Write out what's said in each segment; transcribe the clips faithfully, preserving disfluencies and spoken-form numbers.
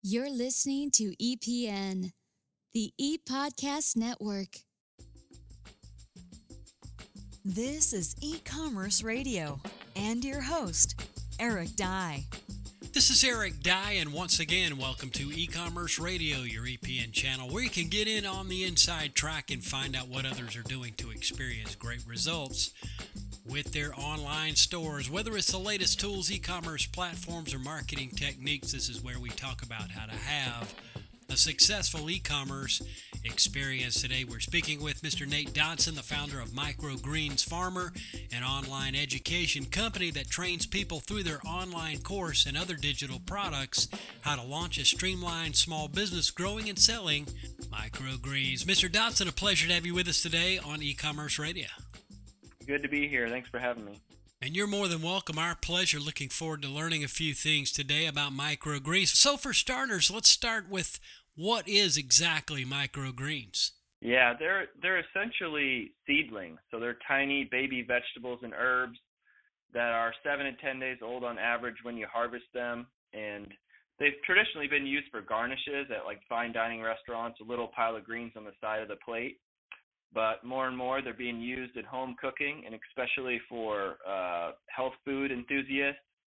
You're listening to E P N, the E-Podcast Network. This is E-Commerce Radio and your host, Eric Dye. This is Eric Dye, and once again, welcome to E-Commerce Radio, your E P N channel, where you can get in on the inside track and find out what others are doing to experience great results with their online stores. Whether it's the latest tools, e-commerce platforms, or marketing techniques, this is where we talk about how to have a successful e-commerce experience. Today we're speaking with Mister Nate Dodson, the founder of Microgreens Farmer, an online education company that trains people through their online course and other digital products how to launch a streamlined small business growing and selling microgreens. Mister Dodson, a pleasure to have you with us today on E-Commerce Radio. Good to be here. Thanks for having me. And you're more than welcome. Our pleasure. Looking forward to learning a few things today about microgreens. So for starters, let's start with what is exactly microgreens? Yeah, they're they're essentially seedlings. So they're tiny baby vegetables and herbs that are seven to ten days old on average when you harvest them. And they've traditionally been used for garnishes at like fine dining restaurants, a little pile of greens on the side of the plate. But more and more, they're being used in home cooking, and especially for uh, health food enthusiasts.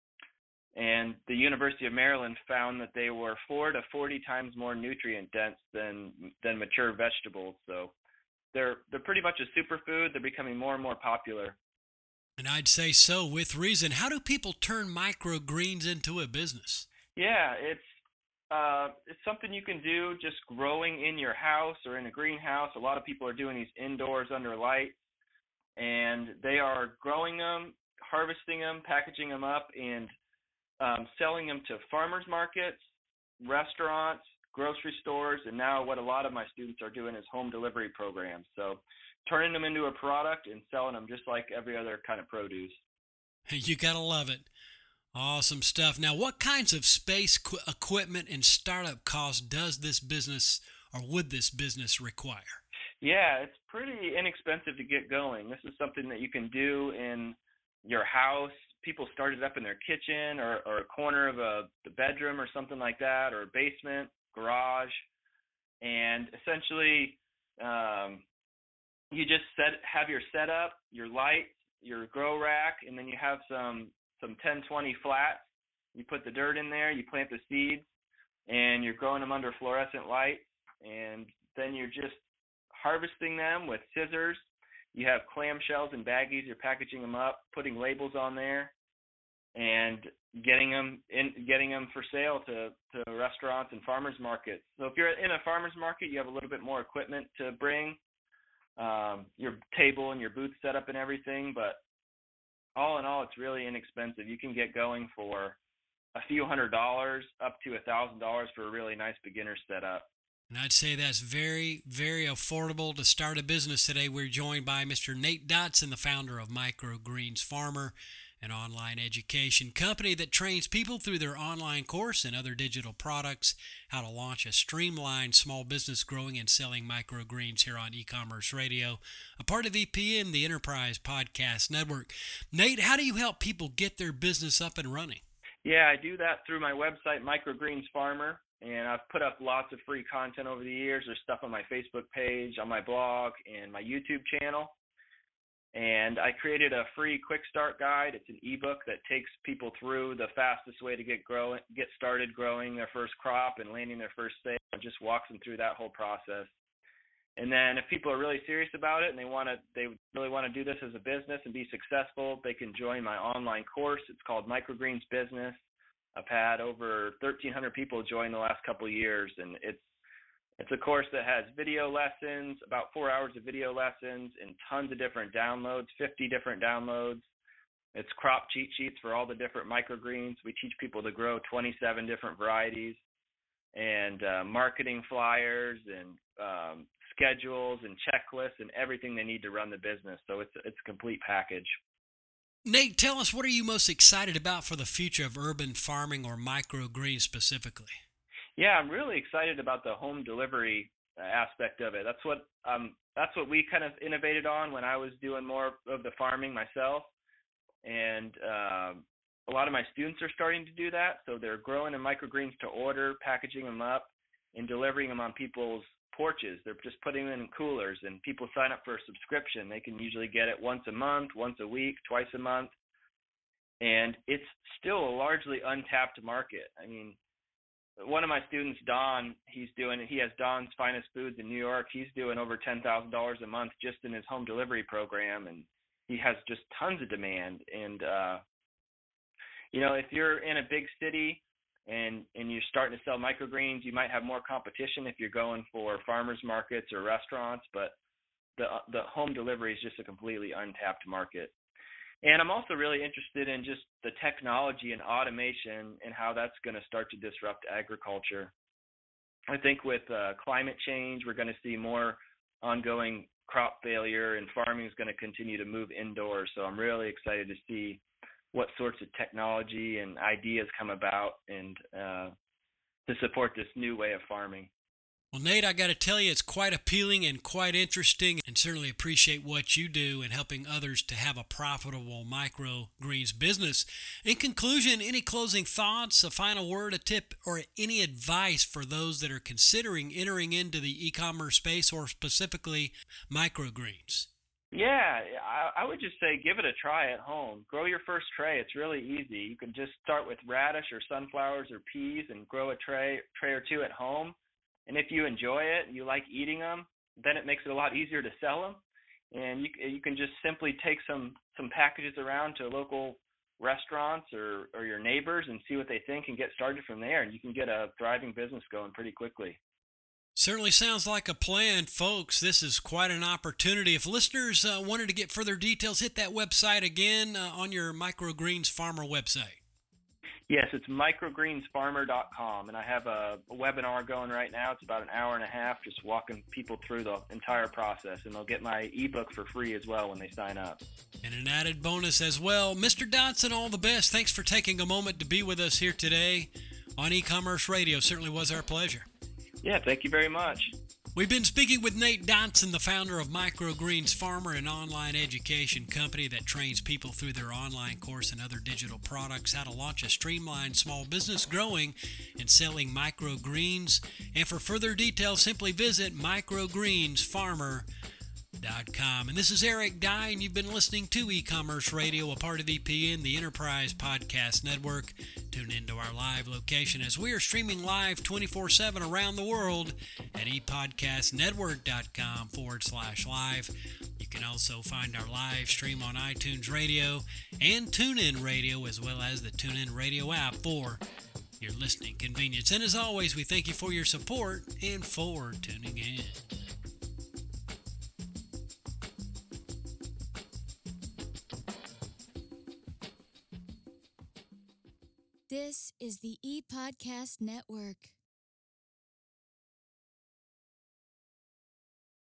And the University of Maryland found that they were four to forty times more nutrient dense than than mature vegetables. So they're they're pretty much a superfood. They're becoming more and more popular. And I'd say so with reason. How do people turn microgreens into a business? Yeah, it's Uh, it's something you can do just growing in your house or in a greenhouse. A lot of people are doing these indoors under light, and they are growing them, harvesting them, packaging them up, and um, selling them to farmers markets, restaurants, grocery stores, and now what a lot of my students are doing is home delivery programs. So turning them into a product and selling them just like every other kind of produce. You gotta love it. Awesome stuff. Now, what kinds of space, qu- equipment, and startup costs does this business or would this business require? Yeah, it's pretty inexpensive to get going. This is something that you can do in your house. People start it up in their kitchen or, or a corner of a the bedroom or something like that, or a basement, garage. And essentially, um, you just set have your setup, your lights, your grow rack, and then you have some some ten twenty flats. You put the dirt in there, you plant the seeds, and you're growing them under fluorescent light, and then you're just harvesting them with scissors. You have clamshells and baggies. You're packaging them up, putting labels on there, and getting them in, getting them for sale to, to restaurants and farmers markets. So if you're in a farmers market, you have a little bit more equipment to bring, um, your table and your booth set up and everything, but all in all, it's really inexpensive. You can get going for a few hundred dollars up to a thousand dollars for a really nice beginner setup. And I'd say that's very, very affordable to start a business today. We're joined by Mister Nate Dodson, the founder of Microgreens Farmer, an online education company that trains people through their online course and other digital products how to launch a streamlined small business growing and selling microgreens here on E-Commerce Radio, a part of E P N, the Enterprise Podcast Network. Nate, how do you help people get their business up and running? Yeah, I do that through my website, Microgreens Farmer, and I've put up lots of free content over the years. There's stuff on my Facebook page, on my blog, and my YouTube channel. And I created a free quick start guide. It's an ebook that takes people through the fastest way to get growing, get started growing their first crop and landing their first sale, and just walks them through that whole process. And then if people are really serious about it and they want to, they really want to do this as a business and be successful, they can join my online course. It's called Microgreens Business. I've had over thirteen hundred people join the last couple of years, and it's It's a course that has video lessons, about four hours of video lessons, and tons of different downloads, fifty different downloads. It's crop cheat sheets for all the different microgreens. We teach people to grow twenty-seven different varieties, and uh, marketing flyers and um, schedules and checklists and everything they need to run the business. So it's it's a complete package. Nate, tell us, what are you most excited about for the future of urban farming or microgreens specifically? Yeah, I'm really excited about the home delivery uh, aspect of it. That's what um that's what we kind of innovated on when I was doing more of the farming myself. And um, a lot of my students are starting to do that. So they're growing the microgreens to order, packaging them up, and delivering them on people's porches. They're just putting them in coolers, and people sign up for a subscription. They can usually get it once a month, once a week, twice a month. And it's still a largely untapped market. I mean, one of my students, Don, he's doing, he has Don's Finest Foods in New York. He's doing over ten thousand dollars a month just in his home delivery program, and he has just tons of demand. And, uh, you know, if you're in a big city and, and you're starting to sell microgreens, you might have more competition if you're going for farmers markets or restaurants, but the the home delivery is just a completely untapped market. And I'm also really interested in just the technology and automation and how that's going to start to disrupt agriculture. I think with uh, climate change, we're going to see more ongoing crop failure, and farming is going to continue to move indoors. So I'm really excited to see what sorts of technology and ideas come about and uh, to support this new way of farming. Well, Nate, I got to tell you, it's quite appealing and quite interesting, and certainly appreciate what you do in helping others to have a profitable microgreens business. In conclusion, any closing thoughts, a final word, a tip, or any advice for those that are considering entering into the e-commerce space, or specifically microgreens? Yeah, I, I would just say give it a try at home. Grow your first tray. It's really easy. You can just start with radish or sunflowers or peas and grow a tray, tray or two at home. And if you enjoy it and you like eating them, then it makes it a lot easier to sell them. And you you can just simply take some, some packages around to local restaurants or, or your neighbors and see what they think and get started from there. And you can get a thriving business going pretty quickly. Certainly sounds like a plan, folks. This is quite an opportunity. If listeners uh, wanted to get further details, hit that website again uh, on your Microgreens Farmer website. Yes, it's microgreens farmer dot com, and I have a, a webinar going right now. It's about an hour and a half, just walking people through the entire process, and they'll get my ebook for free as well when they sign up. And an added bonus as well. Mister Dotson, all the best. Thanks for taking a moment to be with us here today on E-Commerce Radio. Certainly was our pleasure. Yeah, thank you very much. We've been speaking with Nate Dotson, the founder of Microgreens Farmer, an online education company that trains people through their online course and other digital products how to launch a streamlined small business growing and selling microgreens. And for further details, simply visit microgreens farmer dot com. And this is Eric Dye, and you've been listening to E-Commerce Radio, a part of E P N, the Enterprise Podcast Network. Tune into our live location as we are streaming live twenty-four seven around the world at epodcastnetwork.com forward slash live. You can also find our live stream on iTunes Radio and TuneIn Radio, as well as the TuneIn Radio app for your listening convenience. And as always, we thank you for your support and for tuning in. This is the ePodcast Network.